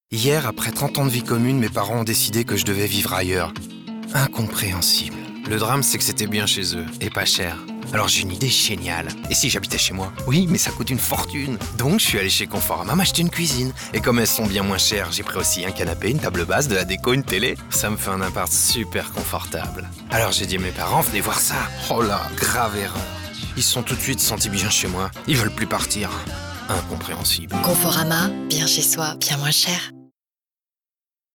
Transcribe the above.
Hier, après 30 ans de vie commune, mes parents ont décidé que je devais vivre ailleurs. Incompréhensible. Le drame, c'est que c'était bien chez eux, et pas cher. Alors j'ai une idée géniale. Et si j'habitais chez moi? Oui, mais ça coûte une fortune. Donc je suis allé chez Conforama m'acheter une cuisine. Et comme elles sont bien moins chères, j'ai pris aussi un canapé, une table basse, de la déco, une télé. Ça me fait un appart super confortable. Alors j'ai dit à mes parents, venez voir ça. Oh là, grave erreur. Ils se sont tout de suite sentis bien chez moi. Ils veulent plus partir. Incompréhensible. Conforama, bien chez soi, bien moins cher.